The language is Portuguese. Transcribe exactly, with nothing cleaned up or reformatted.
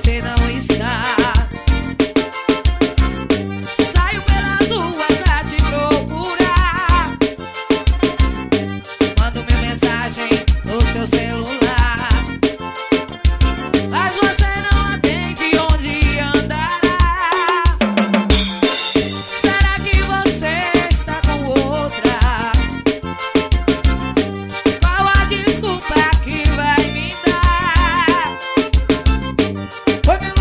você não está. Saio pelas ruas a te procurar, mando minha mensagem no seu celular, mas você não atende. Onde andará? Será que você está com outra? Qual a desculpa que vai me dar? Foi meu